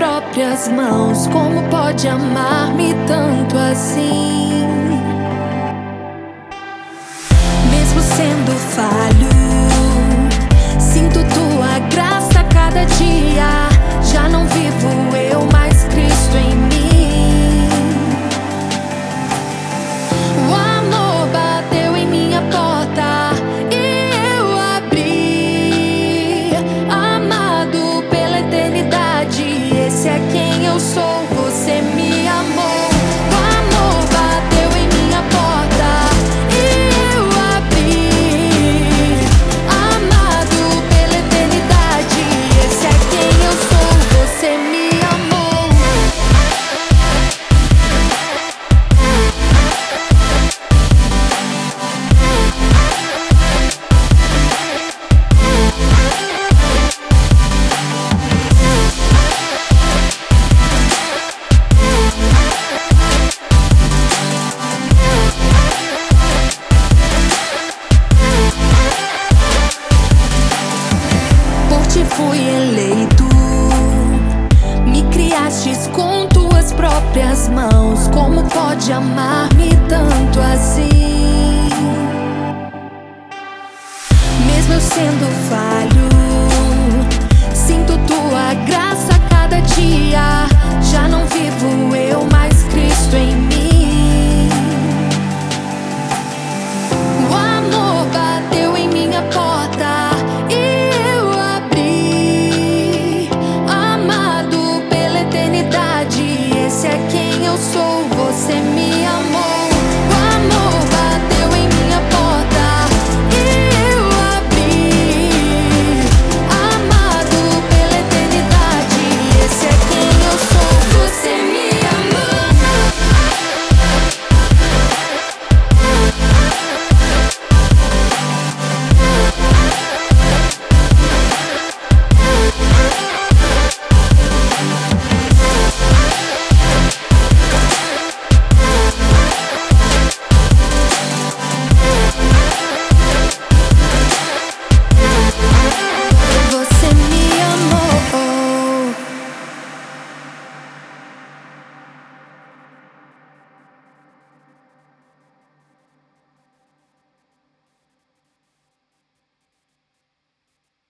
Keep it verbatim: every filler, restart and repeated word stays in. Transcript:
próprias mãos, como pode amar-me tanto assim? Mesmo sendo falho, sinto tua graça a cada dia. Já não vivo eu, mas Cristo em mim. O amor bateu em minha porta e eu abri. Amado pela eternidade, esse é quem eu sou, você me amou. O amor bateu em minha porta e eu abri. Amado pela eternidade, esse é quem eu sou, você me amou. Por ti fui eleito, me criastes com tuas próprias mãos. Como pode amar-me tanto assim? Mesmo eu sendo falho,